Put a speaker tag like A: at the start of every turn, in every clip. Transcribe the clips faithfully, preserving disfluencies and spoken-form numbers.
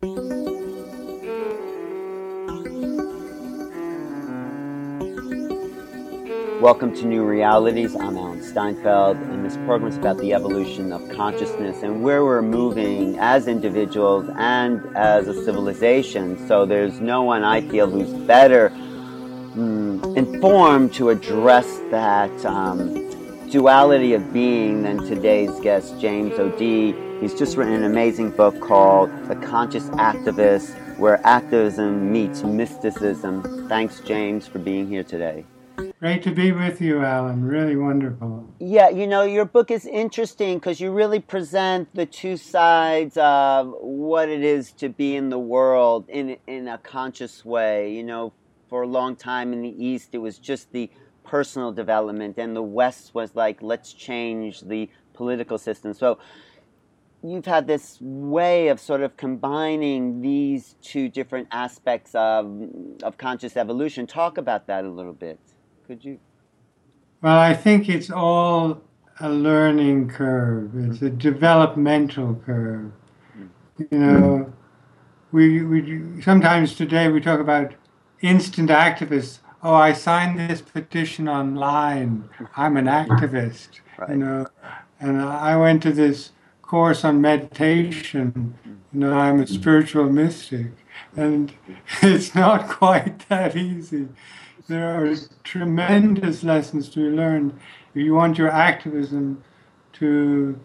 A: Welcome to New Realities. I'm Alan Steinfeld, and this program is about the evolution of consciousness and where we're moving as individuals and as a civilization. So there's no one, I feel, who's better mm, informed to address that um, duality of being than today's guest, James O'Dea. He's just written an amazing book called The Conscious Activist, where activism meets mysticism. Thanks, James, for being here today.
B: Great to be with you, Alan. Really wonderful.
A: Yeah, you know, your book is interesting because you really present the two sides of what it is to be in the world in in a conscious way. You know, for a long time in the East, it was just the personal development, and the West was like, let's change the political system. So you've had this way of sort of combining these two different aspects of of conscious evolution. Talk about that a little bit. Could you?
B: Well, I think it's all a learning curve. It's a developmental curve. You know, we we sometimes today we talk about instant activists. Oh, I signed this petition online. I'm an activist.
A: Right.
B: You know, and I went to this course on meditation. You know, I'm a spiritual mystic, and it's not quite that easy. There are tremendous lessons to be learned if you want your activism to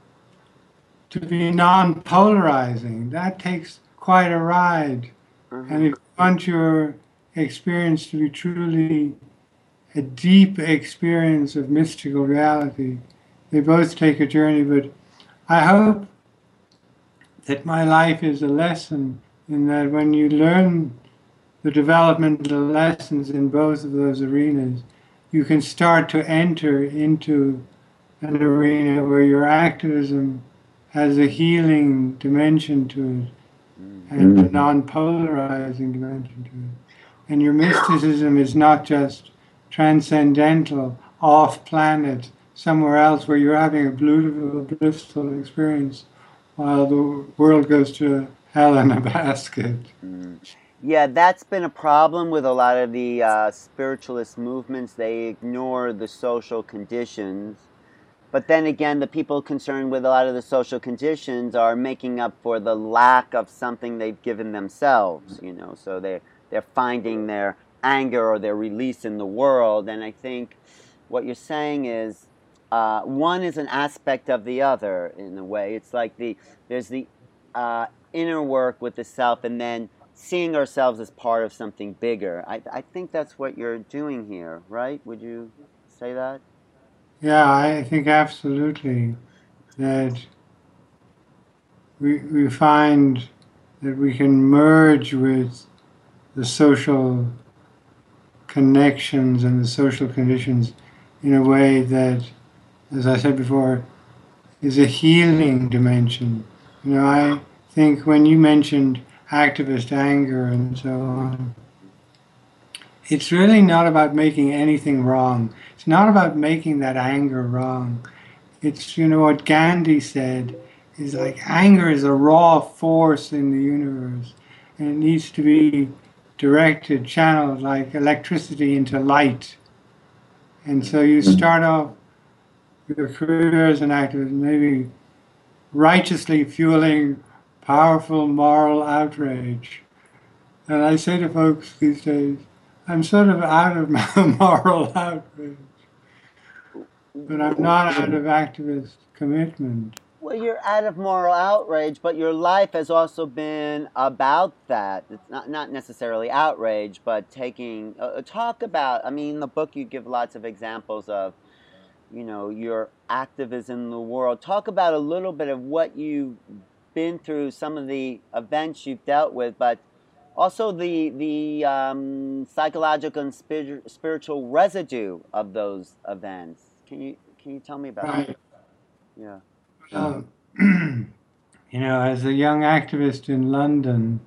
B: to be non-polarizing. That takes quite a ride. Mm-hmm. And if you want your experience to be truly a deep experience of mystical reality, they both take a journey. But I hope that my life is a lesson in that when you learn the developmental lessons in both of those arenas, you can start to enter into an arena where your activism has a healing dimension to it and a non-polarizing dimension to it. And your mysticism is not just transcendental, off-planet, somewhere else where you're having a beautiful, blissful experience while the world goes to hell in a basket.
A: Mm. Yeah, that's been a problem with a lot of the uh, spiritualist movements. They ignore the social conditions. But then again, the people concerned with a lot of the social conditions are making up for the lack of something they've given themselves, you know. So they're, they're finding their anger or their release in the world. And I think what you're saying is uh, one is an aspect of the other in a way. It's like the there's the uh, inner work with the self, and then seeing ourselves as part of something bigger. I, I think that's what you're doing here, right? Would you say that?
B: Yeah, I think absolutely that we, we find that we can merge with the social connections and the social conditions in a way that, as I said before, is a healing dimension. You know, I think when you mentioned activist anger and so on, it's really not about making anything wrong. It's not about making that anger wrong. It's, you know, what Gandhi said is like anger is a raw force in the universe, and it needs to be directed, channeled like electricity into light. And so you start off with your career as an activist, maybe righteously fueling powerful moral outrage. And I say to folks these days, I'm sort of out of my moral outrage, but I'm not out of activist commitment.
A: Well, you're out of moral outrage, but your life has also been about that. It's not, not necessarily outrage, but taking, uh, talk about, I mean, in the book you give lots of examples of, you know, your activism in the world. Talk about a little bit of what you've been through, some of the events you've dealt with, but also the the um, psychological and spir- spiritual residue of those events. Can you can you tell me about
B: Right.
A: that? Yeah.
B: Um, you know, as a young activist in London,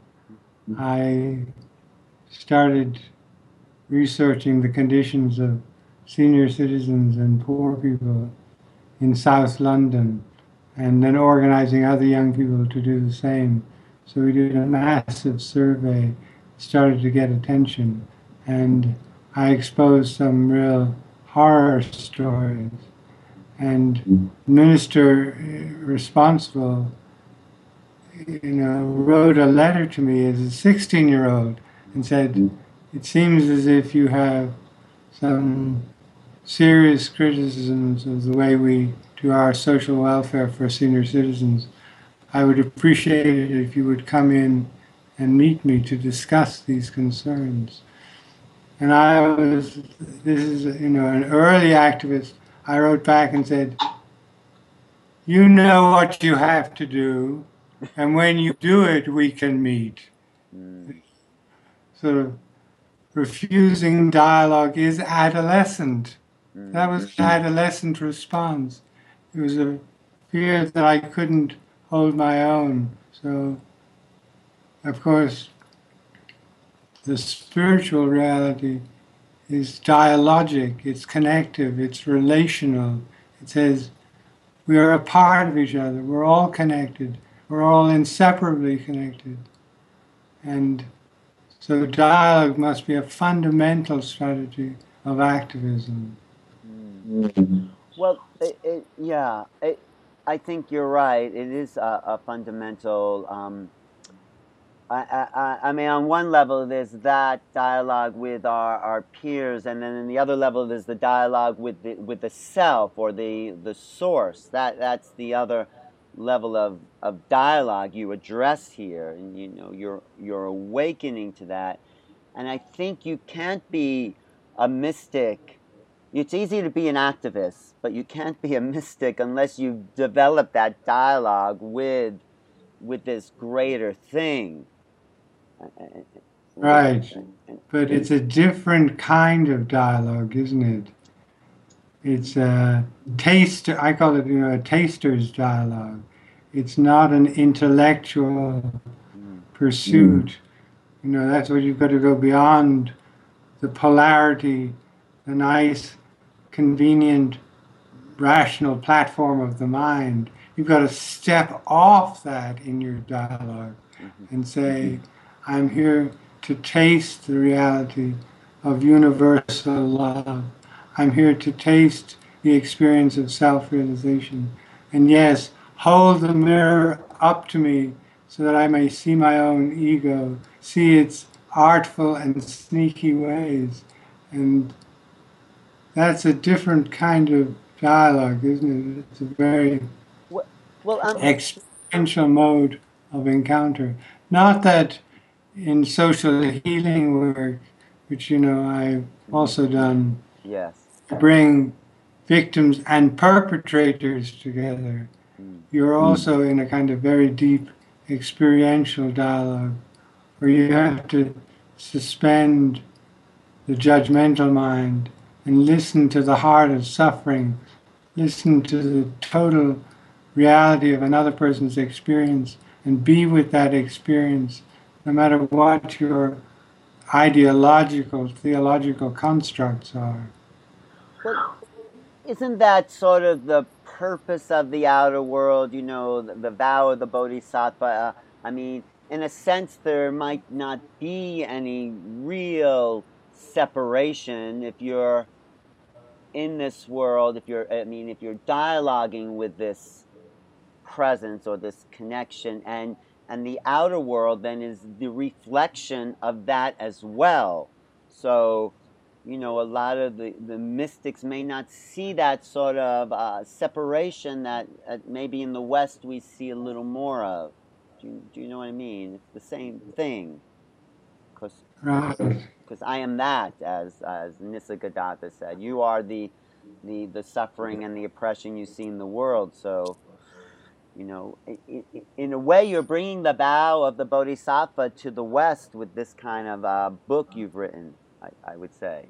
B: I started researching the conditions of senior citizens and poor people in South London, and then organizing other young people to do the same. So we did a massive survey, started to get attention, and I exposed some real horror stories. And the minister responsible, you know, wrote a letter to me as a sixteen-year-old and said, "It seems as if you have some serious criticisms of the way we do our social welfare for senior citizens. I would appreciate it if you would come in and meet me to discuss these concerns." And I was, this is, you know, an early activist. I wrote back and said, "You know what you have to do, and when you do it, we can meet."
A: Mm.
B: Sort of refusing dialogue is adolescent.
A: Mm.
B: That was an adolescent response. It was a fear that I couldn't hold my own. So, of course, the spiritual reality is dialogic, it's connective, it's relational. It says we are a part of each other, we're all connected, we're all inseparably connected. And so dialogue must be a fundamental strategy of activism.
A: Mm. Well, it, it, yeah, it, I think you're right. It is a, a fundamental. Um, I, I, I mean, on one level, there's that dialogue with our, our peers, and then in the other level, there's the dialogue with the with the self or the the source. That that's the other level of, of dialogue you address here, and you know, you're you're awakening to that. And I think you can't be a mystic. It's easy to be an activist, but you can't be a mystic unless you've developed that dialogue with with this greater thing.
B: Right. But it's a different kind of dialogue, isn't it? It's a taster, I call it, you know, a taster's dialogue. It's not an intellectual
A: Mm.
B: pursuit. You know, that's what you've got to go beyond the polarity, the nice, convenient, rational platform of the mind. You've got to step off that in your dialogue
A: Mm-hmm.
B: and say, I'm here to taste the reality of universal love. I'm here to taste the experience of self-realization. And yes, hold the mirror up to me so that I may see my own ego, see its artful and sneaky ways. And that's a different kind of dialogue, isn't it? It's a very
A: Well, well, um,
B: experiential mode of encounter. Not that in social healing work, which, you know, I've also done,
A: yes.
B: bring victims and perpetrators together.
A: Mm.
B: You're also in a kind of very deep experiential dialogue where you have to suspend the judgmental mind and listen to the heart of suffering, listen to the total reality of another person's experience and be with that experience no matter what your ideological, theological constructs are.
A: Well, isn't that sort of the purpose of the outer world? You know, the, the vow of the Bodhisattva. Uh, I mean, in a sense, there might not be any real separation if you're in this world. If you're, I mean, if you're dialoguing with this presence or this connection, and and the outer world then is the reflection of that as well. So, you know, a lot of the, the mystics may not see that sort of uh, separation that uh, maybe in the West we see a little more of. Do you, do you know what I mean? It's the same thing. Because
B: Right.
A: because I am that, as as Nisargadatta said. You are the the the suffering and the oppression you see in the world. So, you know, in, in a way, you're bringing the vow of the Bodhisattva to the West with this kind of uh, book you've written, I, I would say.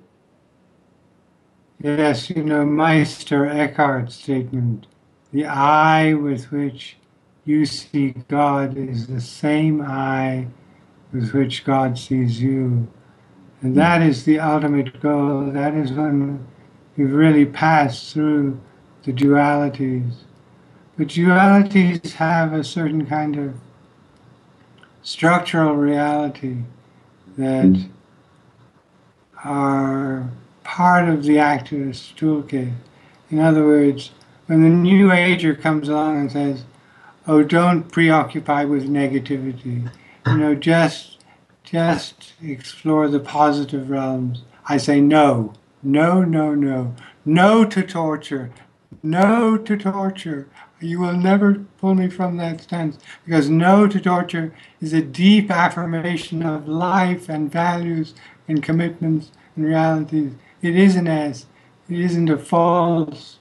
B: Yes, you know, Meister Eckhart's statement, the eye with which you see God is the same eye with which God sees you. And that is the ultimate goal. That is when we've really passed through the dualities. But dualities have a certain kind of structural reality that are part of the activist toolkit. In other words, when the New Ager comes along and says, oh, don't preoccupy with negativity, you know, just, just explore the positive realms. I say no, no, no, no, no to torture, no to torture. You will never pull me from that stance, because no to torture is a deep affirmation of life and values and commitments and realities. It isn't as, it isn't a false,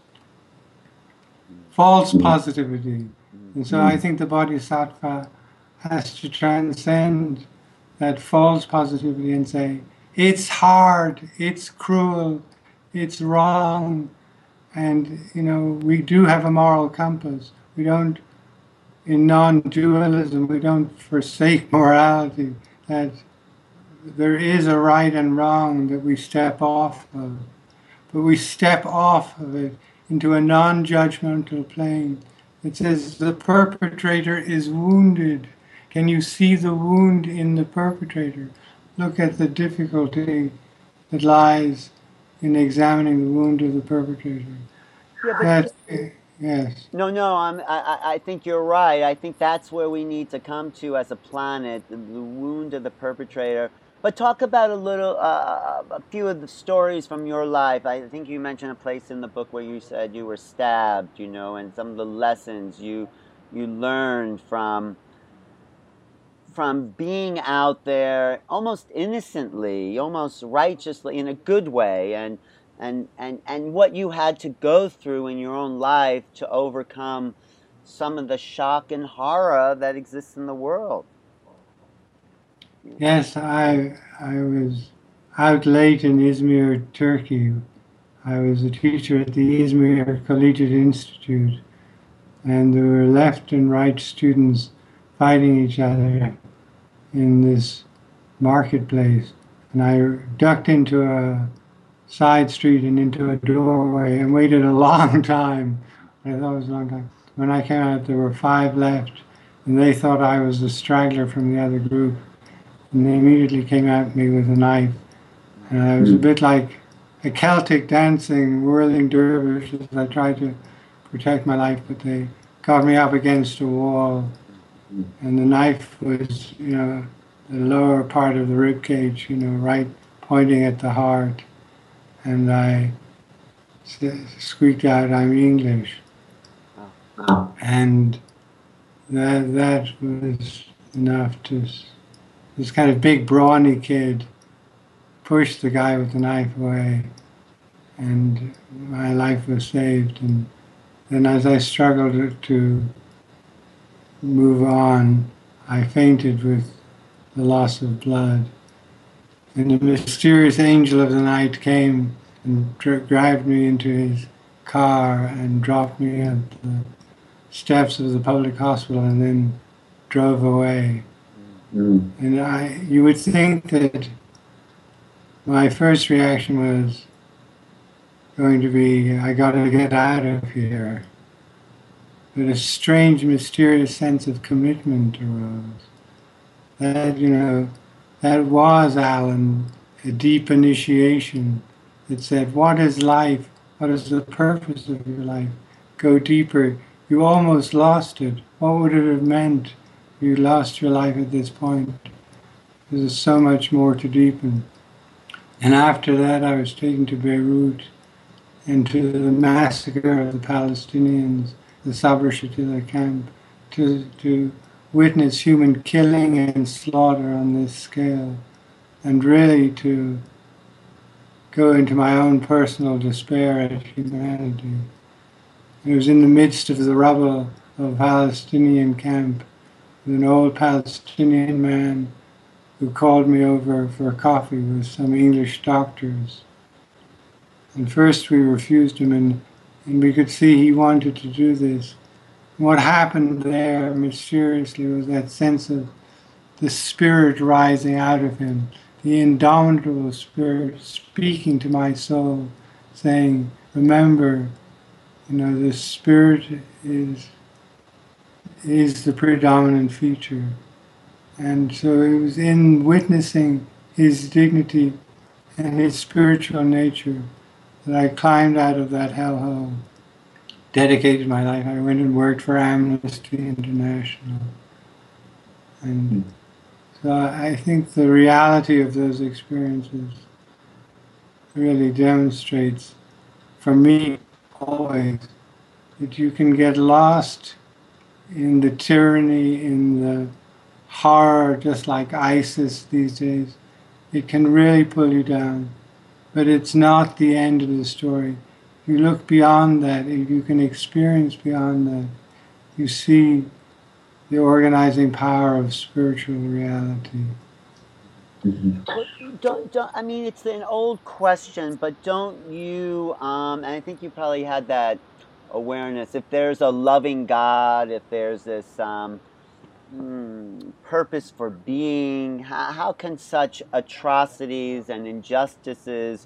B: false positivity. And so I think the Bodhisattva has to transcend that false positivity and say, it's hard, it's cruel, it's wrong, and, you know, we do have a moral compass. We don't, in non-dualism, we don't forsake morality, that there is a right and wrong that we step off of. But we step off of it into a non-judgmental plane. It says the perpetrator is wounded. Can you see the wound in the perpetrator? Look at the difficulty that lies in examining the wound of the perpetrator.
A: Yeah, but
B: That, yes.
A: no, no, I'm, I, I I think you're right. I think that's where we need to come to as a planet, the, the wound of the perpetrator. But talk about a little, uh, a few of the stories from your life. I think you mentioned a place in the book where you said you were stabbed, you know, and some of the lessons you you learned from from being out there almost innocently, almost righteously, in a good way, and and and and what you had to go through in your own life to overcome some of the shock and horror that exists in the world.
B: Yes, I, I was out late in Izmir, Turkey. I was a teacher at the Izmir Collegiate Institute, and there were left and right students fighting each other in this marketplace. And I ducked into a side street and into a doorway and waited a long time. I thought it was a long time. When I came out, there were five left, and they thought I was the straggler from the other group. And they immediately came at me with a knife. And I was a bit like a Celtic dancing, whirling dervish as I tried to protect my life, but they got me up against a wall. And the knife was, you know, the lower part of the rib cage, you know, right pointing at the heart. And I squeaked out, I'm English. And that, that was enough to, this kind of big brawny kid pushed the guy with the knife away, and my life was saved. And then as I struggled to move on, I fainted with the loss of blood. And the mysterious angel of the night came and dra- dragged me into his car and dropped me at the steps of the public hospital and then drove away. Mm. And I, you would think that my first reaction was going to be, I got to get out of here. But a strange, mysterious sense of commitment arose. That, you know, that was, Alan, a deep initiation that said, what is life? What is the purpose of your life? Go deeper. You almost lost it. What would it have meant if you lost your life at this point? There's so much more to deepen. And after that, I was taken to Beirut and to the massacre of the Palestinians, the Sabra Shatila camp, to, to witness human killing and slaughter on this scale, and really to go into my own personal despair at humanity. It was in the midst of the rubble of a Palestinian camp with an old Palestinian man who called me over for a coffee with some English doctors. And first we refused him, and, and we could see he wanted to do this. And what happened there mysteriously was that sense of the spirit rising out of him, the indomitable spirit speaking to my soul, saying, remember, you know, the spirit is, is the predominant feature. And so it was in witnessing his dignity and his spiritual nature that I climbed out of that hellhole, dedicated my life. I went and worked for Amnesty International. And so I think the reality of those experiences really demonstrates, for me always, that you can get lost in the tyranny, in the horror, just like ISIS these days. It can really pull you down, but it's not the end of the story. If you look beyond that, if you can experience beyond that, you see the organizing power of spiritual reality.
A: Well, don't, don't, I mean, it's an old question, but don't you, um, and I think you probably had that awareness, if there's a loving God, if there's this um, mm, purpose for being, how, how can such atrocities and injustices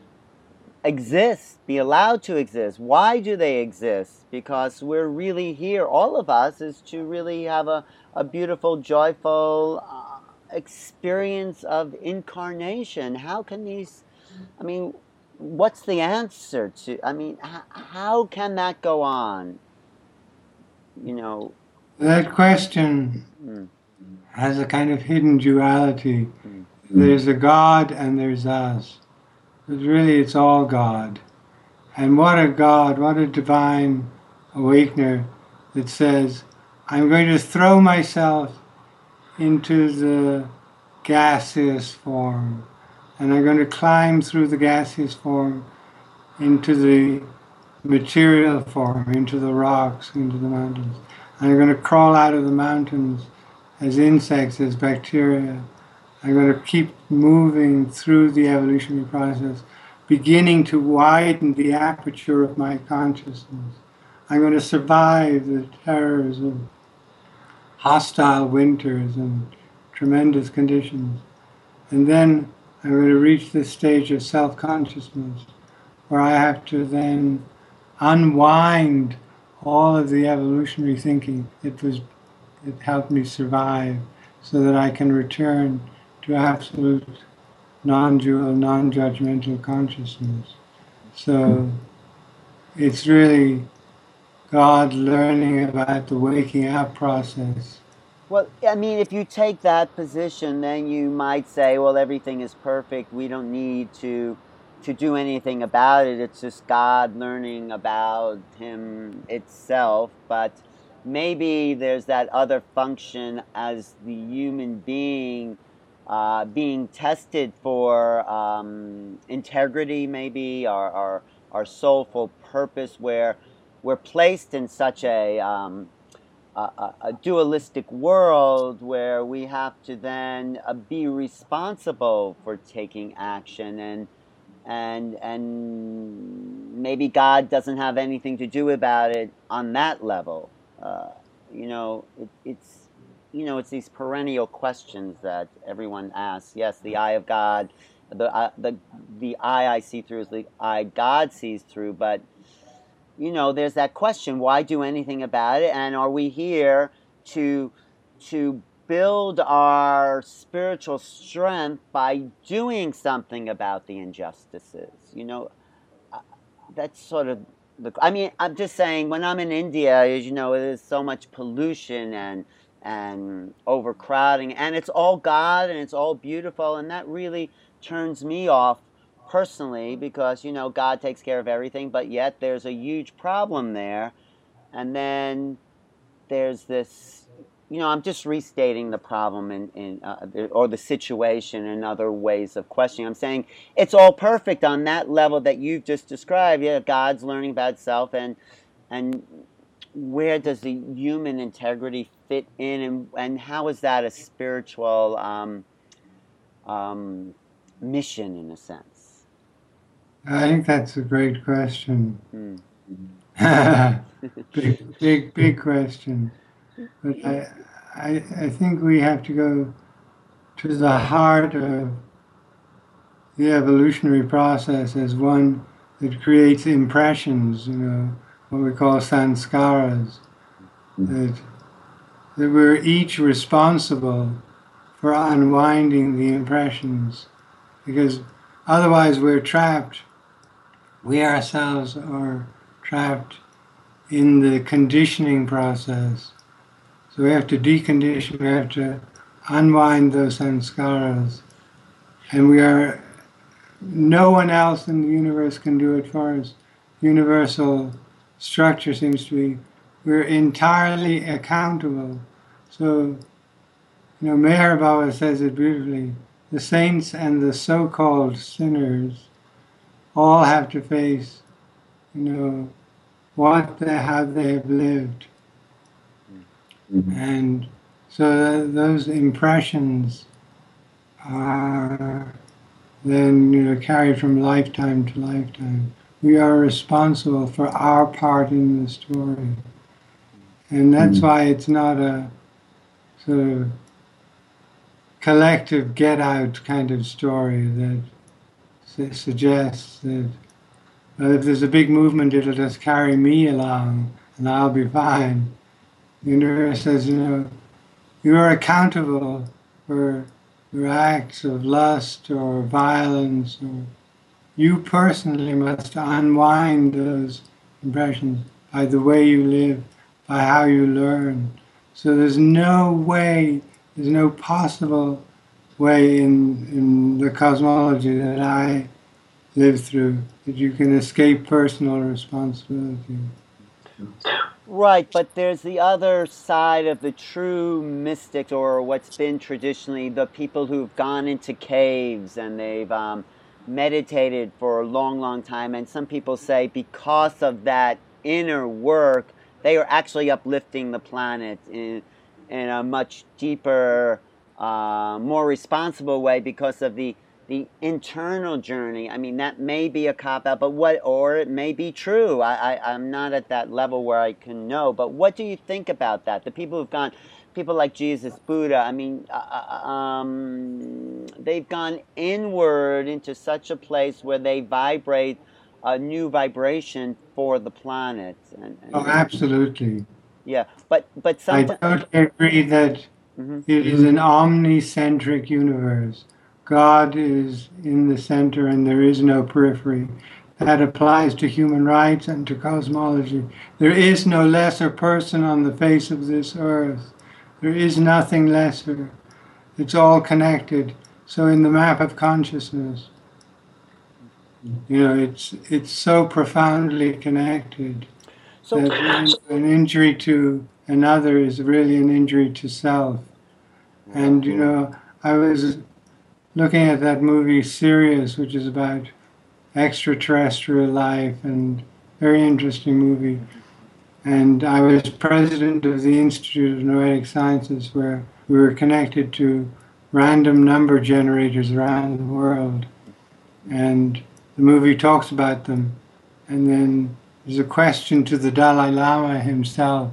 A: exist, be allowed to exist? Why do they exist? Because we're really here, all of us, is to really have a, a beautiful, joyful uh, experience of incarnation. How can these, I mean, what's the answer to, I mean, h- how can that go on? You know,
B: That question
A: mm,
B: has a kind of hidden duality.
A: mm,
B: There's a God and there's us. But really, it's all God. And what a God, what a divine awakener that says, I'm going to throw myself into the gaseous form, and I'm going to climb through the gaseous form into the material form, into the rocks, into the mountains. And I'm going to crawl out of the mountains as insects, as bacteria. I'm going to keep moving through the evolutionary process, beginning to widen the aperture of my consciousness. I'm going to survive the terrors of hostile winters and tremendous conditions. And then I'm going to reach this stage of self-consciousness where I have to then unwind all of the evolutionary thinking that was that helped me survive, so that I can return to absolute non-dual, non-judgmental consciousness. So it's really God learning about the waking up process.
A: well, I mean, if you take that position, then you might say, well, everything is perfect. We don't need to to do anything about it. It's just God learning about him itself. But maybe there's that other function as the human being uh, being tested for um, integrity, maybe, or, or our soulful purpose, where we're placed in such a um, a, a, a dualistic world where we have to then uh, be responsible for taking action, and and and maybe God doesn't have anything to do about it on that level. Uh, you know, it, it's you know it's these perennial questions that everyone asks. Yes, the eye of God, the uh, the the eye I see through is the eye God sees through, but you know, there's that question, why do anything about it? And are we here to to build our spiritual strength by doing something about the injustices? You know, uh, that's sort of the, I mean, I'm just saying, when I'm in India, as you know, there's so much pollution and and overcrowding, and it's all God and it's all beautiful, and that really turns me off personally, because you know God takes care of everything, but yet there's a huge problem there. And then there's this, you know, I'm just restating the problem in, in uh, or the situation in other ways of questioning. I'm saying it's all perfect on that level that you've just described. Yeah, God's learning about self, and and where does the human integrity fit in, and and how is that a spiritual um, um, mission in a sense?
B: I think that's a great question.
A: Hmm.
B: big, big, big question. But I, I, I think we have to go to the heart of the evolutionary process as one that creates impressions, you know, what we call sanskaras, that, that we're each responsible for unwinding the impressions, because otherwise we're trapped. We ourselves are trapped in the conditioning process. So we have to decondition, we have to unwind those sanskaras. And we are, no one else in the universe can do it for us. Universal structure seems to be, we're entirely accountable. So, you know, Meher Baba says it beautifully. The saints and the so-called sinners all have to face, you know, what they, how they have lived. Mm-hmm. And so th- those impressions are then, you know, carried from lifetime to lifetime. We are responsible for our part in the story. And that's mm-hmm. why it's not a sort of collective get-out kind of story that su- suggests that well, if there's a big movement, it'll just carry me along and I'll be fine. The universe says, you know, you are accountable for your acts of lust or violence, or you personally must unwind those impressions by the way you live, by how you learn. So there's no way, there's no possible way in, in the cosmology that I live through that you can escape personal responsibility.
A: Right, but there's the other side of the true mystics, or what's been traditionally the people who've gone into caves and they've um, meditated for a long, long time. And some people say because of that inner work, they are actually uplifting the planet in, in a much deeper, uh, more responsible way because of the the internal journey. I mean, that may be a cop-out, but what, or it may be true. I, I, I'm not at that level where I can know, but what do you think about that? The people who've gone, people like Jesus, Buddha, I mean, uh, um, they've gone inward into such a place where they vibrate a new vibration for the planet. And, and
B: oh, absolutely.
A: Yeah, but, but sometimes...
B: I totally agree that mm-hmm. it is an omnicentric universe. God is in the center and there is no periphery. That applies to human rights and to cosmology. There is no lesser person on the face of this earth. There is nothing lesser. It's all connected. So in the map of consciousness, you know, it's it's so profoundly connected so, that an injury to another is really an injury to self. And, you know, I was looking at that movie Sirius, which is about extraterrestrial life, and very interesting movie. And I was president of the Institute of Noetic Sciences, where we were connected to random number generators around the world. And the movie talks about them. And then there's a question to the Dalai Lama himself.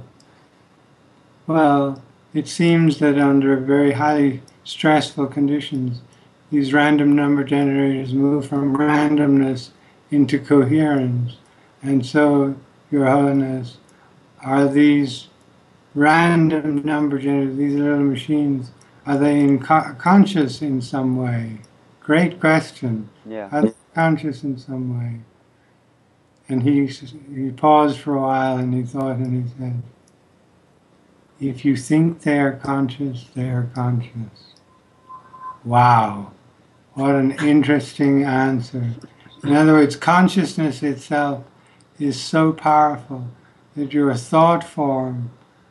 B: Well, it seems that under very highly stressful conditions, these random number generators move from randomness into coherence. And so, Your Holiness, are these random number generators, these little machines, are they in co- conscious in some way? Great question.
A: Yeah.
B: Are they conscious in some way? And he, he paused for a while and he thought and he said, if you think they are conscious, they are conscious. Wow. What an interesting answer. In other words, consciousness itself is so powerful that your thought form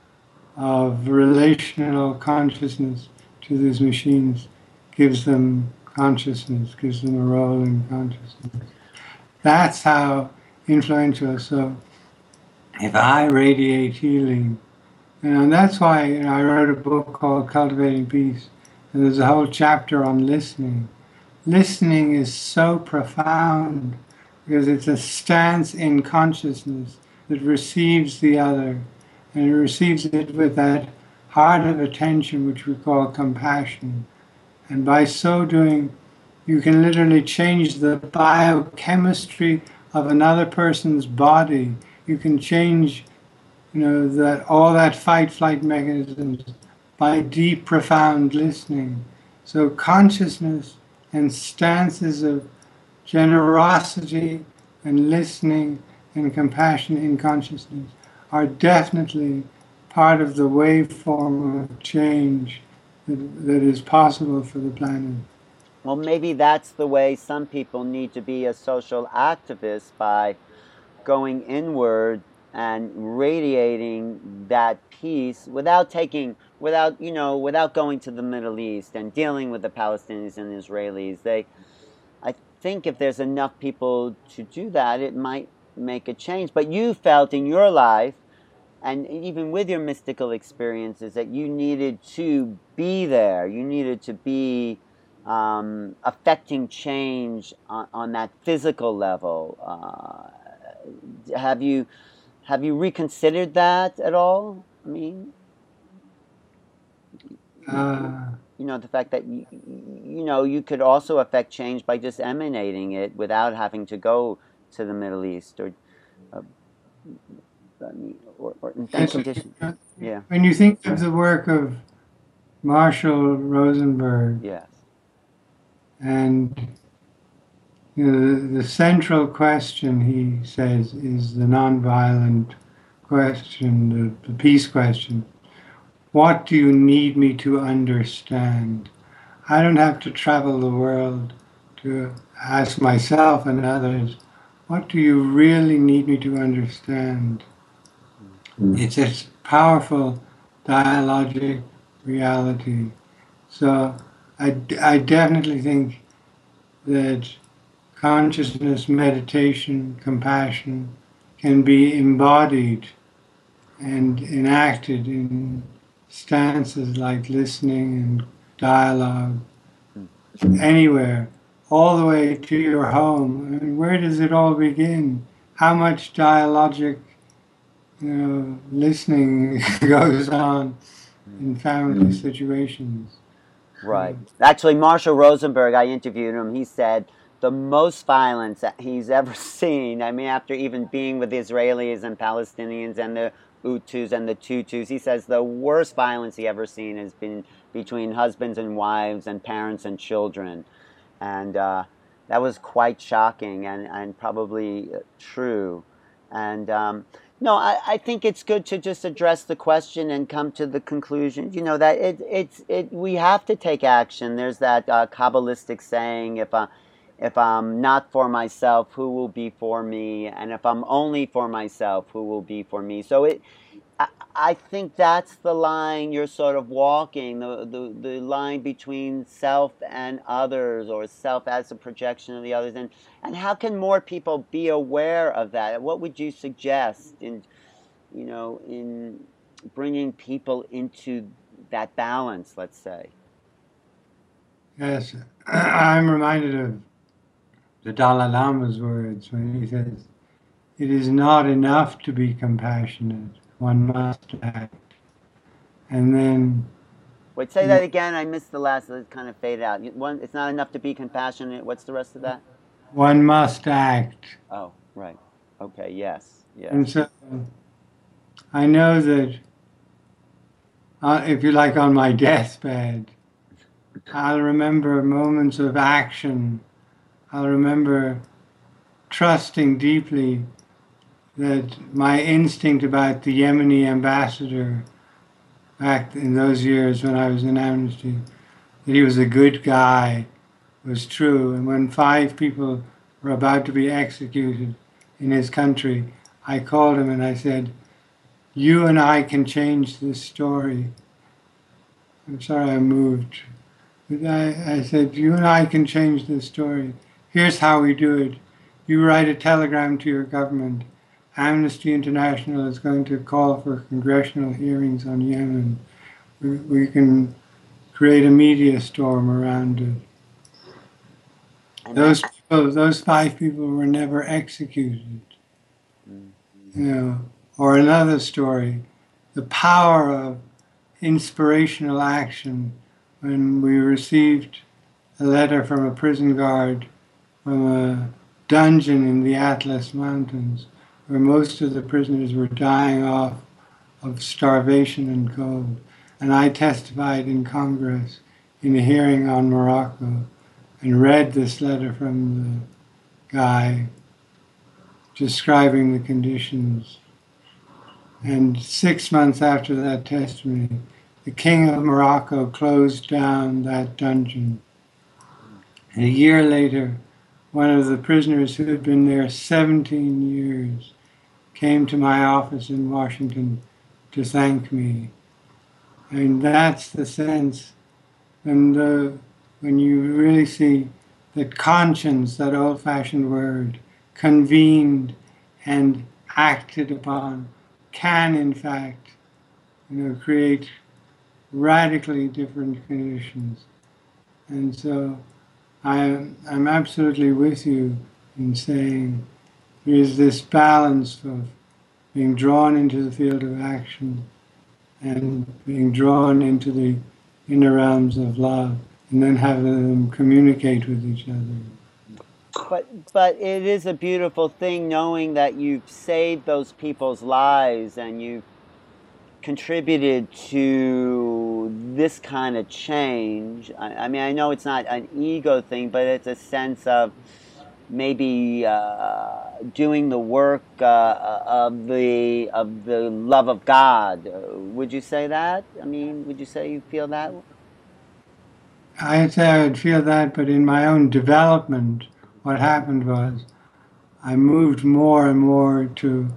B: of relational consciousness to these machines gives them consciousness, gives them a role in consciousness. That's how influential. So if I radiate healing, you know, and that's why, you know, I wrote a book called Cultivating Peace, and there's a whole chapter on listening. Listening is so profound because it's a stance in consciousness that receives the other, and it receives it with that heart of attention, which we call compassion. And by so doing, you can literally change the biochemistry of another person's body. You can change, you know, that all that fight-flight mechanisms by deep, profound listening. So consciousness and stances of generosity and listening and compassion in consciousness are definitely part of the waveform of change that, that is possible for the planet.
A: Well, maybe that's the way some people need to be a social activist, by going inward and radiating that peace without taking, without, you know, without going to the Middle East and dealing with the Palestinians and Israelis. They, I think if there's enough people to do that, it might make a change. But you felt in your life, and even with your mystical experiences, that you needed to be there. You needed to be um, affecting change on, on that physical level. Uh, have you have you reconsidered that at all? I mean,
B: Uh,
A: you know, the fact that you, you know you could also affect change by just emanating it without having to go to the Middle East or, uh, I mean, or, or in that
B: yes,
A: condition. Yeah.
B: when you think of the work of Marshall Rosenberg,
A: Yes.
B: and you know, the, the central question, he says, is the nonviolent question, the, the peace question. What do you need me to understand? I don't have to travel the world to ask myself and others, what do you really need me to understand? Mm. It's a powerful dialogic reality. So I, I definitely think that consciousness, meditation, compassion can be embodied and enacted in stances like listening and dialogue anywhere, all the way to your home. I mean, where does it all begin? How much dialogic, you know, listening goes on in family situations?
A: Right. Actually, Marshall Rosenberg, I interviewed him. He said the most violence that he's ever seen, I mean, after even being with Israelis and Palestinians and the Hutus and the Tutus, he says the worst violence he ever seen has been between husbands and wives and parents and children. And uh, that was quite shocking and, and probably true. And um, no, I, I think it's good to just address the question and come to the conclusion. You know that it it's it we have to take action. There's that uh, Kabbalistic saying, if I if I'm not for myself, who will be for me? And if I'm only for myself, who will be for me? So it, I, I think that's the line you're sort of walking, the, the the line between self and others, or self as a projection of the others. And and how can more people be aware of that? What would you suggest in, you know, in bringing people into that balance, let's say?
B: Yes, I'm reminded of the Dalai Lama's words when he says, "It is not enough to be compassionate, one must act." And then,
A: Wait, say that again. I missed the last. It kind of faded out. One, it's not enough to be compassionate. What's the rest of that?
B: one must act.
A: Oh, right. Okay. Yes. Yes.
B: And so I know that, uh, if you like, on my deathbed, I'll remember moments of action. I'll remember trusting deeply that my instinct about the Yemeni ambassador back in those years when I was in Amnesty, that he was a good guy, was true. And when five people were about to be executed in his country, I called him and I said, "You and I can change this story." I'm sorry I moved. But I, I said, "You and I can change this story. Here's how we do it. You write a telegram to your government. Amnesty International is going to call for congressional hearings on Yemen. We, we can create a media storm around it."
A: And
B: Those
A: that,
B: people, those five people were never executed.
A: mm,
B: You know, or another story, the power of inspirational action. When we received a letter from a prison guard from a dungeon in the Atlas Mountains, where most of the prisoners were dying off of starvation and cold. And I testified in Congress in a hearing on Morocco and read this letter from the guy describing the conditions. And six months after that testimony, the king of Morocco closed down that dungeon. And a year later, one of the prisoners who had been there seventeen years came to my office in Washington to thank me. I mean, that's the sense. And uh, when you really see that conscience, that old-fashioned word, convened and acted upon, can in fact, you know, create radically different conditions. And so I, I'm absolutely with you in saying there is this balance of being drawn into the field of action and being drawn into the inner realms of love, and then having them communicate with each other.
A: But but it is a beautiful thing knowing that you've saved those people's lives and you've contributed to this kind of change. I, I mean, I know it's not an ego thing, but it's a sense of maybe uh, doing the work uh, of the of the love of God. Would you say that? I mean, would you say you feel that?
B: I'd say I would feel that, but in my own development, what happened was I moved more and more to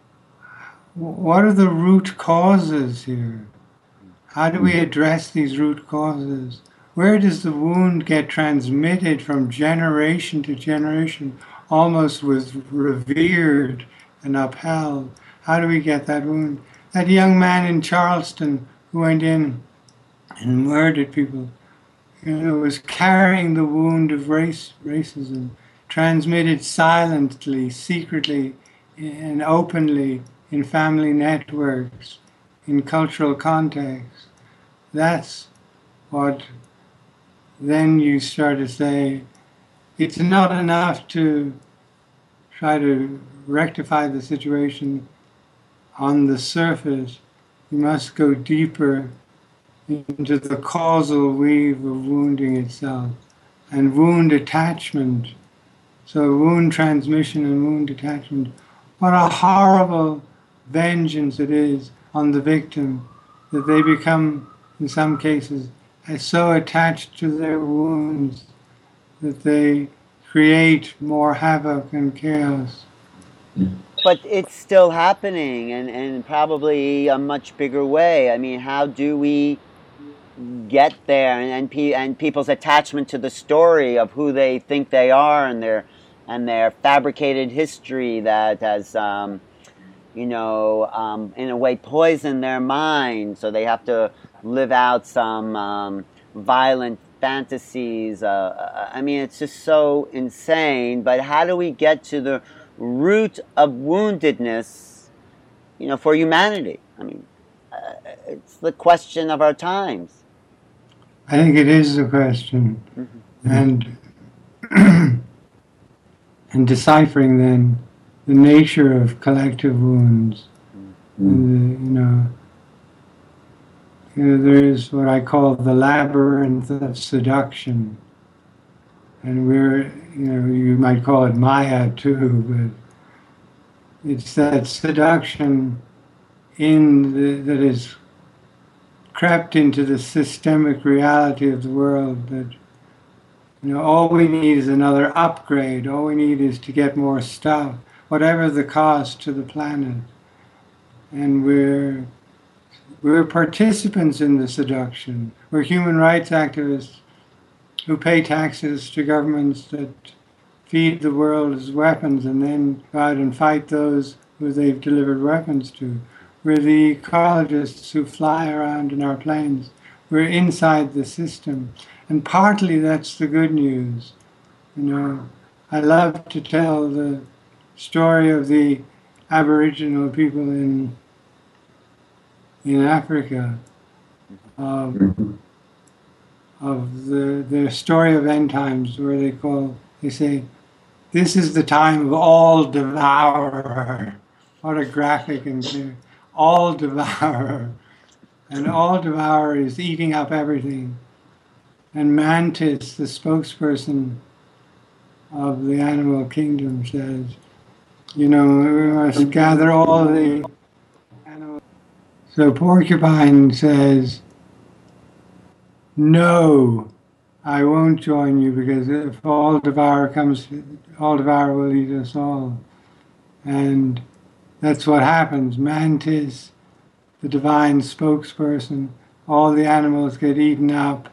B: what are the root causes here? How do we address these root causes? Where does the wound get transmitted from generation to generation, almost was revered and upheld? How do we get that wound? That young man in Charleston who went in and murdered people, you know, was carrying the wound of race, racism, transmitted silently, secretly, and openly in family networks, in cultural contexts. That's what then you start to say, it's not enough to try to rectify the situation on the surface. You must go deeper into the causal weave of wounding itself and wound attachment. So wound transmission and wound attachment. What a horrible vengeance it is on the victim that they become, in some cases, so attached to their wounds that they create more havoc and chaos.
A: But it's still happening, and, and probably a much bigger way. I mean, how do we get there? And and, pe- and people's attachment to the story of who they think they are, and their and their fabricated history that has, um, you know, um, in a way poisoned their mind. So they have to live out some um, violent fantasies. Uh, I mean, it's just so insane. But how do we get to the root of woundedness, you know, for humanity? I mean, uh, it's the question of our times.
B: I think it is the question. Mm-hmm. And and deciphering then the nature of collective wounds. Mm-hmm. And the, you know, you know, there is what I call the labyrinth of seduction. And we're, you know, you might call it Maya too, but it's that seduction in the, that is crept into the systemic reality of the world that, you know, all we need is another upgrade. All we need is to get more stuff, whatever the cost to the planet. And we're we're participants in the seduction. We're human rights activists who pay taxes to governments that feed the world as weapons and then go out and fight those who they've delivered weapons to. We're the ecologists who fly around in our planes. We're inside the system. And partly that's the good news. You know, I love to tell the story of the Aboriginal people in in Africa, of, of the their story of end times, where they call, they say, this is the time of all devourer. What a graphic and clear. All devourer. and all Devour is eating up everything. And Mantis, the spokesperson of the animal kingdom, says, you know, we must gather all the animals. So Porcupine says, no, I won't join you, because if all Devour comes, all Devour will eat us all. And that's what happens. Mantis, the divine spokesperson, all the animals get eaten up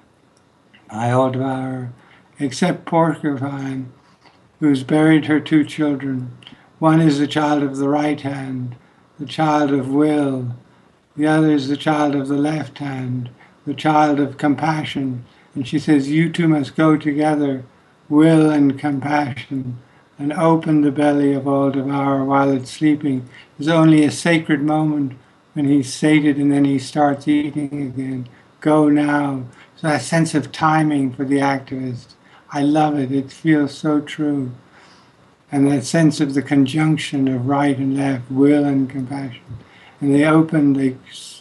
B: by all Devour, except Porcupine, who's buried her two children. One is the child of the right hand, the child of will. The other is the child of the left hand, the child of compassion. And she says, you two must go together, will and compassion, and open the belly of all Devour while it's sleeping. There's only a sacred moment when he's sated and then he starts eating again. Go now. So that sense of timing for the activist, I love it. It feels so true. And that sense of the conjunction of right and left, will and compassion. And they open, they,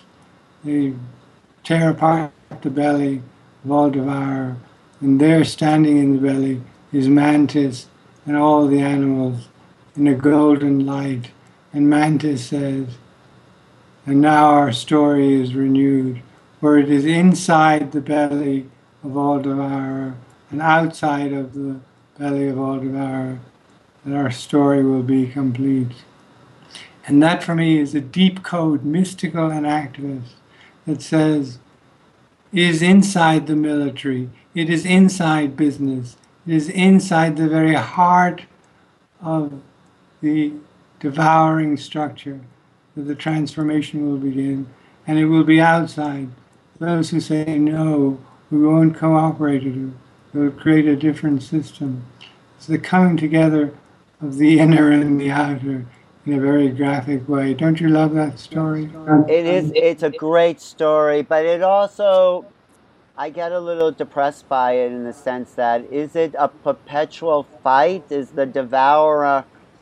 B: they tear apart the belly of all Devour, and there standing in the belly is Mantis and all the animals in a golden light. And Mantis says, and now our story is renewed, for it is inside the belly of all Devour and outside of the belly of all Devour that our story will be complete. And that for me is a deep code, mystical and activist, that says, is inside the military, it is inside business, it is inside the very heart of the devouring structure that the transformation will begin, and it will be outside. Those who say no, we won't cooperate with you, we'll create a different system. It's the coming together of the inner and the outer in a very graphic way. Don't you love that story?
A: It is, it's a great story, but it also, I get a little depressed by it in the sense that, is it a perpetual fight? Is the devourer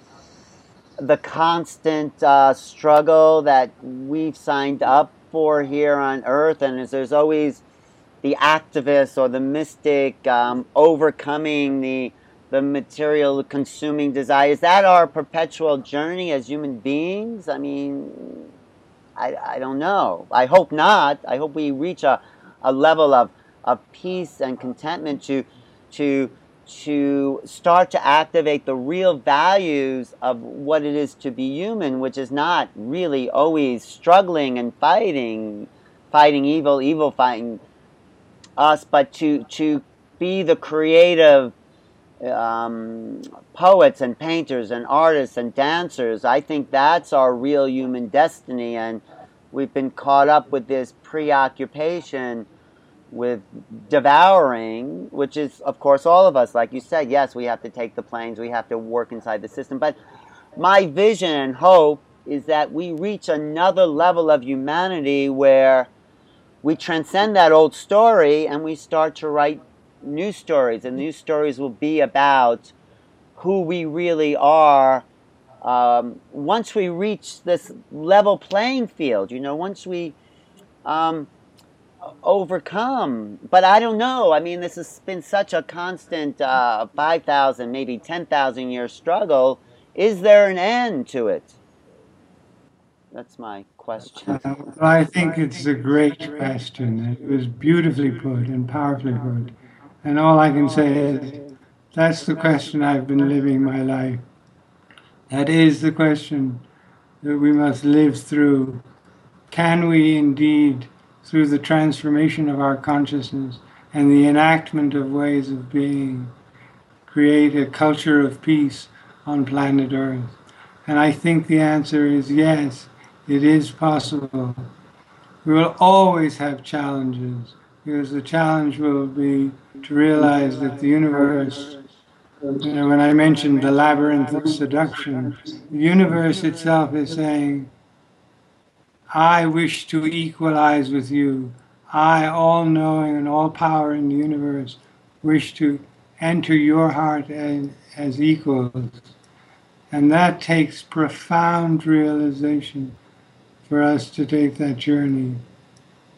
A: the constant uh, struggle that we've signed up for here on Earth? And is there's always the activist or the mystic um, overcoming the the material consuming desire? Is that our perpetual journey as human beings? I mean, I, I don't know. I hope not. I hope we reach a, a level of, of peace and contentment to to to start to activate the real values of what it is to be human, which is not really always struggling and fighting, fighting evil, evil fighting us, but to to be the creative um, poets and painters and artists and dancers. I think that's our real human destiny, and we've been caught up with this preoccupation with devouring, which is, of course, all of us. Like you said, yes, we have to take the planes, we have to work inside the system, but my vision and hope is that we reach another level of humanity where we transcend that old story and we start to write new stories, and new stories will be about who we really are um, once we reach this level playing field, you know, once we um, overcome. But I don't know. I mean, this has been such a constant uh, five thousand, maybe ten thousand year struggle. Is there an end to it? That's my question.
B: Uh, I think it's a great question. It was beautifully put and powerfully put. And all I can say is, that's the question I've been living my life. That is the question that we must live through. Can we indeed, through the transformation of our consciousness and the enactment of ways of being, create a culture of peace on planet Earth? And I think the answer is yes, it is possible. We will always have challenges, because the challenge will be to realize that the universe, you know, when I mentioned the labyrinth of seduction, the universe itself is saying, I wish to equalize with you. I, all knowing and all power in the universe, wish to enter your heart as, as equals. And that takes profound realization for us to take that journey.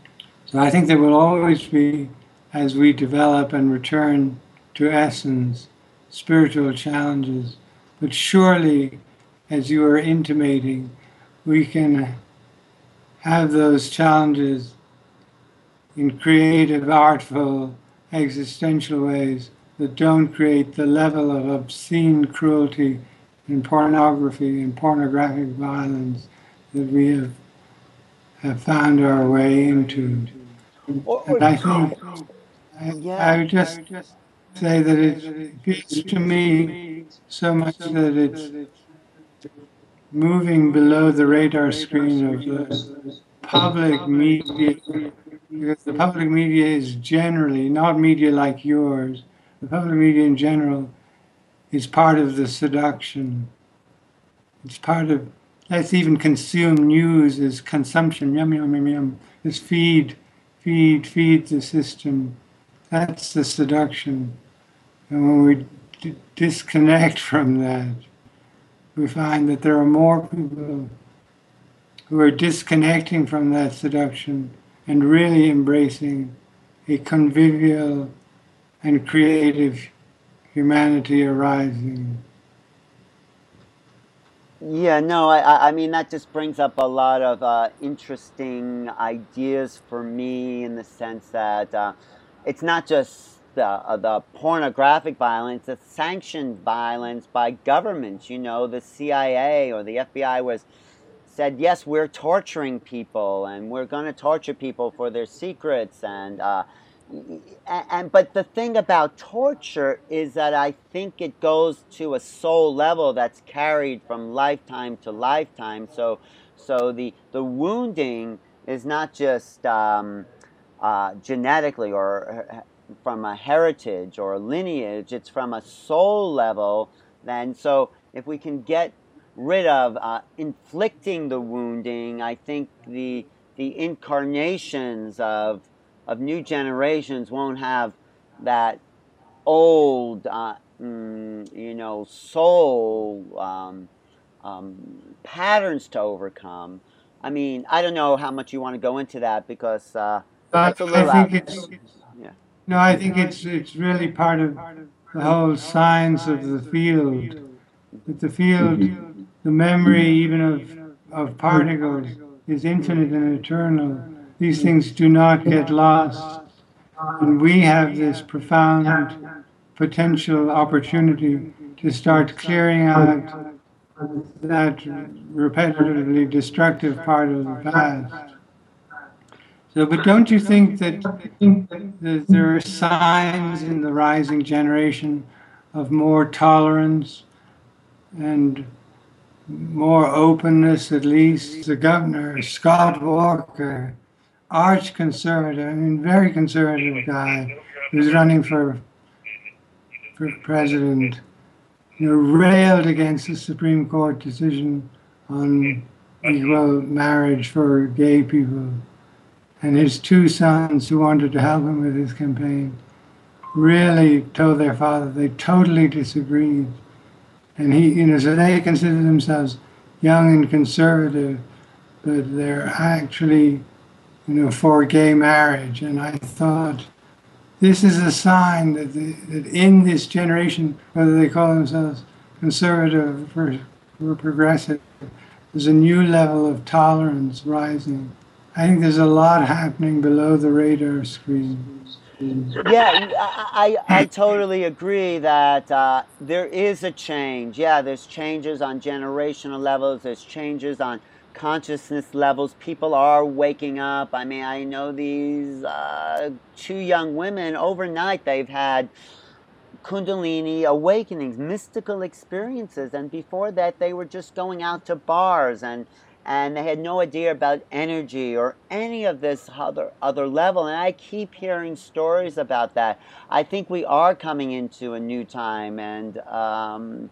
B: So I think there will always be, as we develop and return to essence, spiritual challenges. But surely, as you are intimating, we can have those challenges in creative, artful, existential ways that don't create the level of obscene cruelty and pornography and pornographic violence that we have, have found our way into.
A: Or,
B: And
A: or
B: I think I, I
A: yeah.
B: would just say that it feels to me so much that it's moving below the radar screen of the public media, because the public media is generally not media like yours. The public media in general is part of the seduction. It's part of, let's even consume news as consumption. Yum, yum, yum, yum. It's feed, feed, feed the system. That's the seduction. And when we d- disconnect from that, we find that there are more people who are disconnecting from that seduction and really embracing a convivial and creative humanity arising.
A: Yeah, no, I, I I mean, that just brings up a lot of uh, interesting ideas for me in the sense that uh, it's not just the, uh, the pornographic violence, it's sanctioned violence by governments. You know, the C I A or the F B I was said, yes, we're torturing people and we're going to torture people for their secrets and uh, and, and but the thing about torture is that I think it goes to a soul level that's carried from lifetime to lifetime. So so the the wounding is not just um, uh, genetically or uh, from a heritage or a lineage, it's from a soul level. And so if we can get rid of uh, inflicting the wounding, I think the the incarnations of of new generations won't have that old, uh, mm, you know, soul um, um, patterns to overcome. I mean, I don't know how much you want to go into that because uh,
B: I,
A: that's a
B: I
A: little
B: think
A: out.
B: it's
A: Yeah.
B: no, I think it's it's really part of the whole science of the field. That the field, the memory even of of particles, is infinite and eternal. These things do not get lost, and we have this profound potential opportunity to start clearing out that repetitively destructive part of the past. So, but don't you think that, that there are signs in the rising generation of more tolerance and more openness, at least? The governor, Scott Walker, arch conservative, I mean, very conservative guy, who's running for, for president, you know, railed against the Supreme Court decision on equal marriage for gay people. And his two sons, who wanted to help him with his campaign, really told their father they totally disagreed. And he, you know, so they consider themselves young and conservative, but they're actually, you know, for gay marriage. And I thought, this is a sign that, the, that in this generation, whether they call themselves conservative or, or progressive, there's a new level of tolerance rising. I think there's a lot happening below the radar screen.
A: Yeah, I, I, I totally agree that uh, there is a change. Yeah, there's changes on generational levels, there's changes on consciousness levels. People are waking up. I mean, I know these uh, two young women overnight, they've had Kundalini awakenings, mystical experiences, and before that, they were just going out to bars and and they had no idea about energy or any of this other other level. And I keep hearing stories about that. I think we are coming into a new time, and um,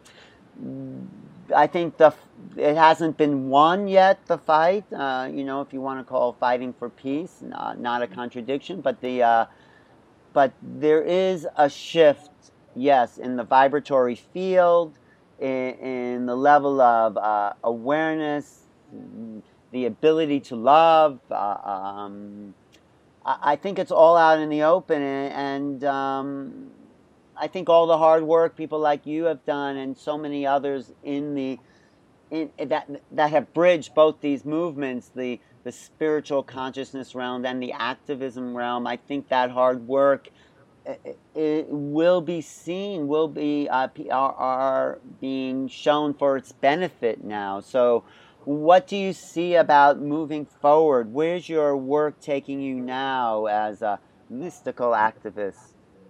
A: I think the it hasn't been won yet. The fight, uh, you know, if you want to call fighting for peace, not, not a contradiction, but the uh, but there is a shift, yes, in the vibratory field, in, in the level of uh, awareness, the ability to love. Uh, um, I, I think it's all out in the open, and, and um, I think all the hard work people like you have done, and so many others in the in that that have bridged both these movements, the the spiritual consciousness realm and the activism realm. I think that hard work it, it will be seen, will be uh, are, are being shown for its benefit now. So, what do you see about moving forward? Where's your work taking you now as a mystical activist?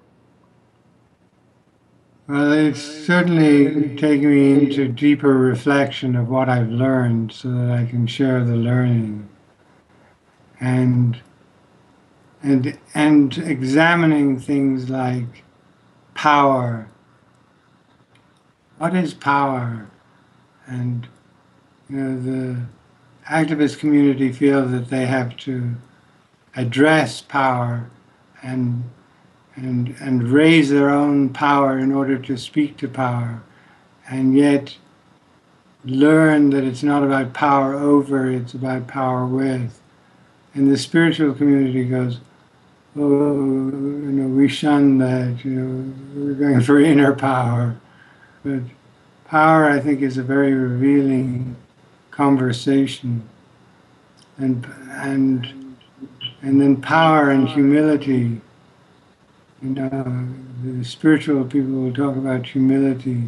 B: Well, it's certainly taken me into deeper reflection of what I've learned so that I can share the learning and and and examining things like power. What is power? And you know, the activist community feel that they have to address power and and and raise their own power in order to speak to power, and yet learn that it's not about power over, it's about power with. And the spiritual community goes, oh, you know, we shun that, you know, we're going for inner power. But power, I think, is a very revealing conversation. And and and then power and humility. You know, the spiritual people will talk about humility.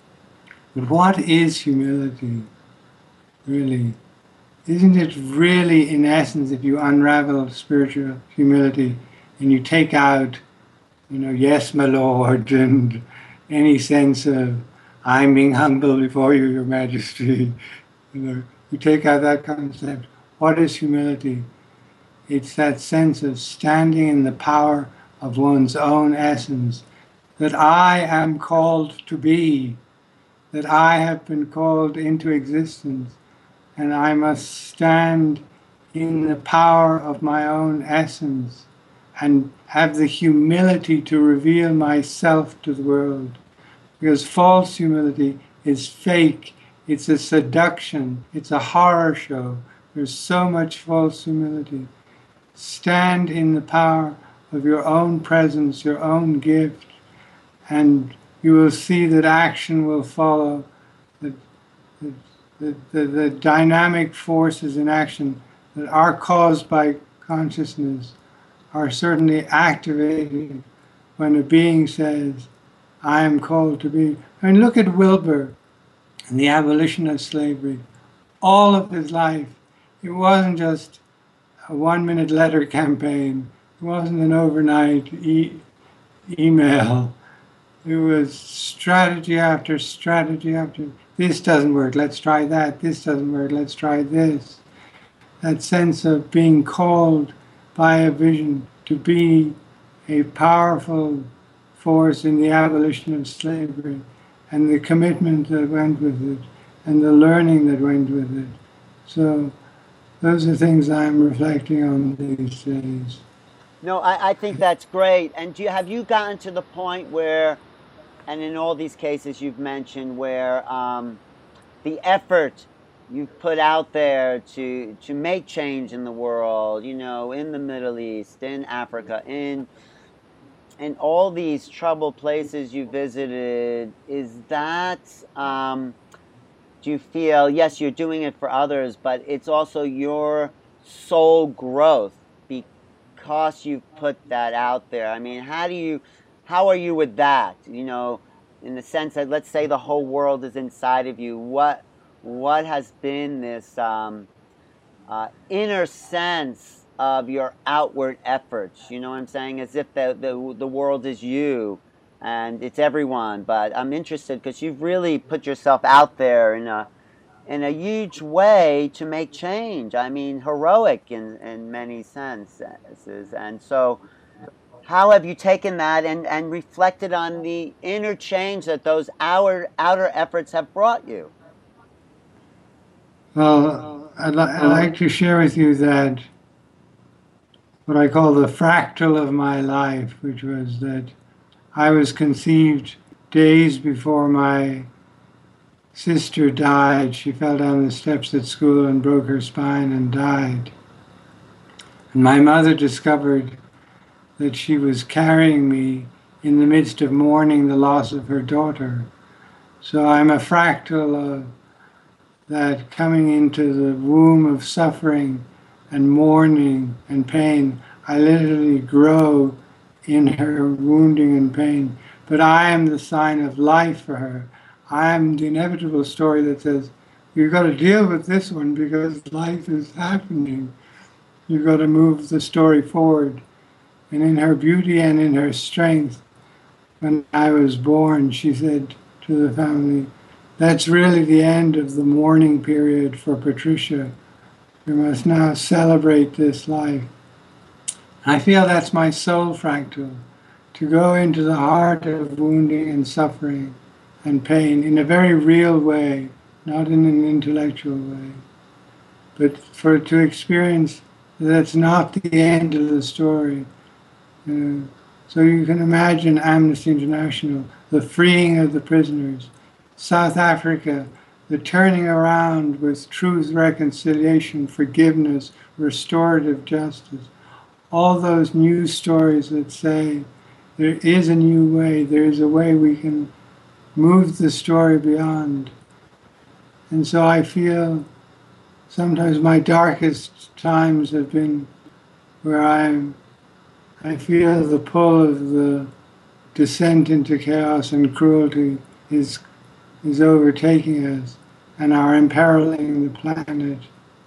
B: But what is humility, really? Isn't it really, in essence, if you unravel spiritual humility and you take out, you know, yes, my Lord, and any sense of, I'm being humble before you, Your Majesty, you know, you take out that concept. What is humility? It's that sense of standing in the power of one's own essence, that I am called to be, that I have been called into existence, and I must stand in the power of my own essence and have the humility to reveal myself to the world. Because false humility is fake, it's a seduction, it's a horror show. There's so much false humility. Stand in the power of your own presence, your own gift, and you will see that action will follow, that, that, that, the, the dynamic forces in action that are caused by consciousness are certainly activated when a being says, I am called to be. I mean, look at Wilbur and the abolition of slavery. All of his life, it wasn't just a one-minute letter campaign. It wasn't an overnight e- email. It was strategy after strategy after, this doesn't work, let's try that. This doesn't work, let's try this. That sense of being called by a vision to be a powerful force in the abolition of slavery, and the commitment that went with it, and the learning that went with it. So those are things I'm reflecting on these days.
A: No, I, I think that's great. And do you, have you gotten to the point where, and in all these cases you've mentioned, where um, the effort you've put out there to to make change in the world, you know, in the Middle East, in Africa, in in all these troubled places you visited, is that um, do you feel, yes, you're doing it for others, but it's also your soul growth because you've put that out there? I mean, how do you, how are you with that? You know, in the sense that, let's say the whole world is inside of you. What, what has been this um, uh, inner sense of your outward efforts? You know what I'm saying? As if the the the world is you, and it's everyone. But I'm interested because you've really put yourself out there in a in a huge way to make change. I mean, heroic in, in many senses. And so, how have you taken that and, and reflected on the inner change that those outer, outer efforts have brought you?
B: Well, I'd, li- I'd like to share with you that what I call the fractal of my life, which was that I was conceived days before my sister died. She fell down the steps at school and broke her spine and died. My mother discovered that she was carrying me in the midst of mourning the loss of her daughter. So I'm a fractal of that coming into the womb of suffering and mourning and pain. I literally grow in her wounding and pain. But I am the sign of life for her. I am the inevitable story that says, you've got to deal with this one because life is happening. You've got to move the story forward. And in her beauty and in her strength, when I was born, she said to the family, that's really the end of the mourning period for Patricia. We must now celebrate this life. I feel that's my soul fractal, to go into the heart of wounding and suffering and pain in a very real way, not in an intellectual way, but for to experience that's not the end of the story. Uh, so you can imagine Amnesty International, the freeing of the prisoners, South Africa, the turning around with truth, reconciliation, forgiveness, restorative justice, all those new stories that say there is a new way, there is a way we can move the story beyond. And so I feel sometimes my darkest times have been where I'm, I feel the pull of the descent into chaos and cruelty is is overtaking us and are imperiling the planet.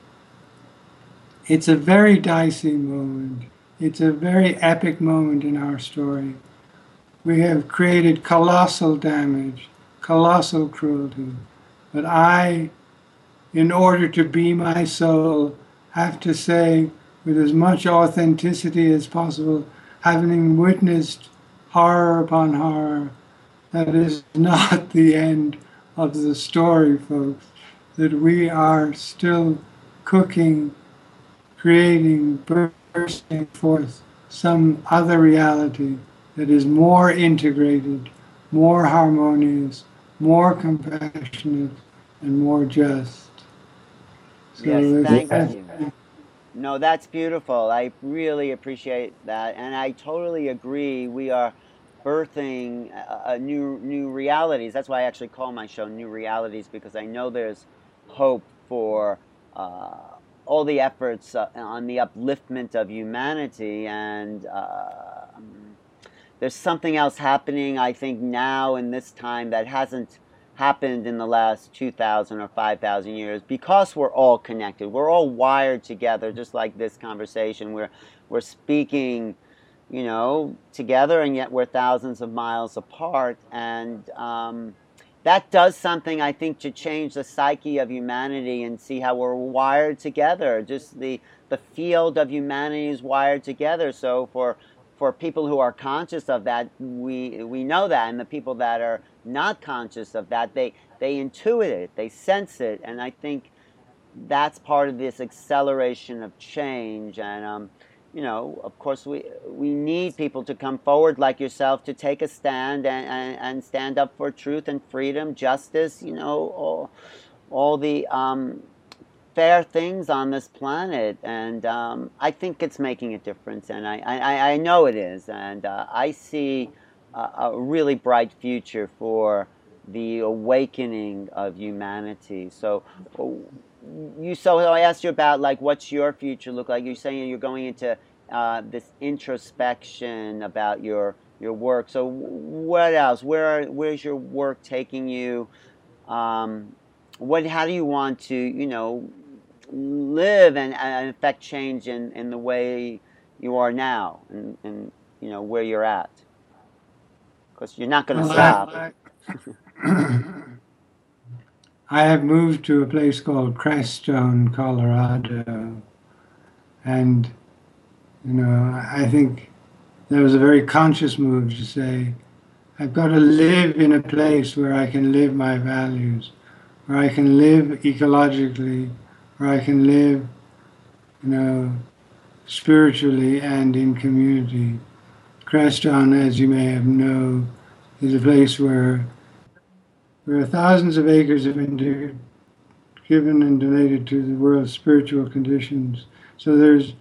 B: It's a very dicey moment. It's a very epic moment in our story. We have created colossal damage, colossal cruelty. But I, in order to be my soul, have to say with as much authenticity as possible, having witnessed horror upon horror, that is not the end of the story, folks, that we are still cooking, creating, bursting forth some other reality that is more integrated, more harmonious, more compassionate, and more just.
A: So yes, thank you. No, that's beautiful. I really appreciate that. And I totally agree. We are birthing a, a new new realities. That's why I actually call my show New Realities, because I know there's hope for uh, all the efforts uh, on the upliftment of humanity. And uh, there's something else happening, I think, now in this time that hasn't happened in the last two thousand or five thousand years, because we're all connected. We're all wired together, just like this conversation. We're, we're speaking, you know, together, and yet we're thousands of miles apart. And um, that does something, I think, to change the psyche of humanity and see how we're wired together. Just the, the field of humanity is wired together. So for for people who are conscious of that, we we know that, and the people that are not conscious of that, they they intuit it, they sense it, and I think that's part of this acceleration of change. And um, you know, of course, we we need people to come forward like yourself to take a stand and, and, and stand up for truth and freedom, justice. You know, all all the um, fair things on this planet, and um, I think it's making a difference, and I, I, I know it is, and uh, I see a, a really bright future for the awakening of humanity. So you so I asked you about, like, what's your future look like. You're saying you're going into uh, this introspection about your your work. So what else? Where are, where's your work taking you? Um, what how do you want to, you know, live and, and affect change in, in the way you are now, and, and you know where you're at, because you're not going to
B: well,
A: stop.
B: I, I, I have moved to a place called Crestone, Colorado, and you know I think that was a very conscious move to say I've got to live in a place where I can live my values, where I can live ecologically, where I can live, you know, spiritually and in community. Crestone, as you may have known, is a place where where thousands of acres have been given and donated to the world's spiritual conditions. So there's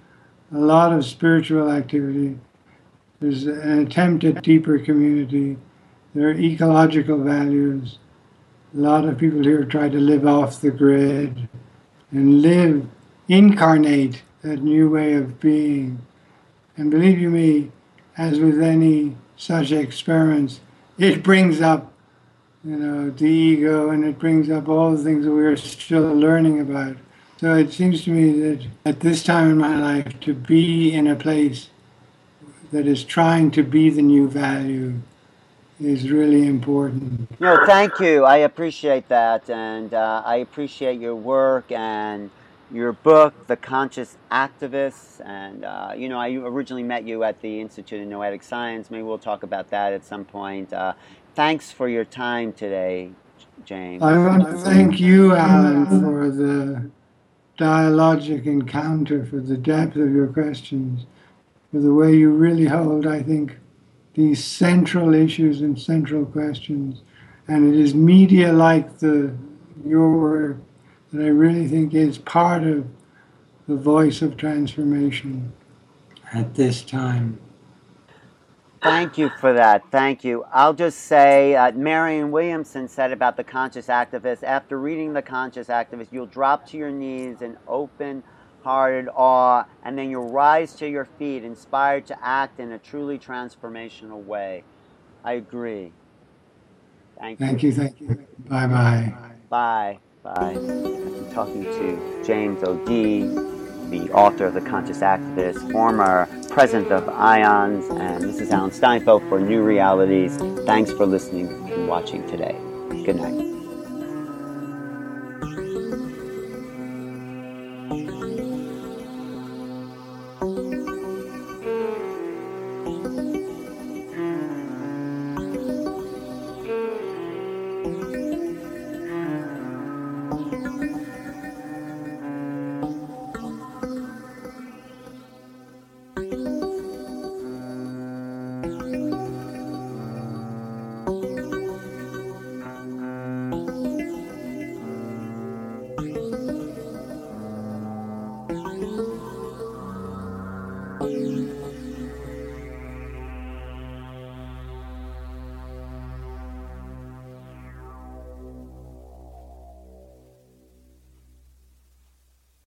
B: a lot of spiritual activity. There's an attempt at deeper community. There are ecological values. A lot of people here try to live off the grid and live, incarnate that new way of being. And believe you me, as with any such experiments, it brings up, you know, the ego, and it brings up all the things that we're still learning about. So it seems to me that at this time in my life, to be in a place that is trying to be the new value is really important.
A: No, thank you. I appreciate that, and uh, I appreciate your work and your book, The Conscious Activists. And uh, you know, I originally met you at the Institute of Noetic Science. Maybe we'll talk about that at some point. Uh, thanks for your time today, James.
B: I want to thank you, Alan, for the dialogic encounter, for the depth of your questions, for the way you really hold, I think, these central issues and central questions. And it is media like the your work that I really think is part of the voice of transformation at this time.
A: Thank you for that. Thank you. I'll just say, uh, Marianne Williamson said about The Conscious Activist, after reading The Conscious Activist, you'll drop to your knees in open-hearted awe, and then you'll rise to your feet, inspired to act in a truly transformational way. I agree. Thank you.
B: Thank you. Thank you. Bye-bye.
A: Bye. Bye. I'm talking to James O'Dea, the author of The Conscious Activist, former president of IONS, and this is Alan Steinfeld for New Realities. Thanks for listening and watching today. Good night.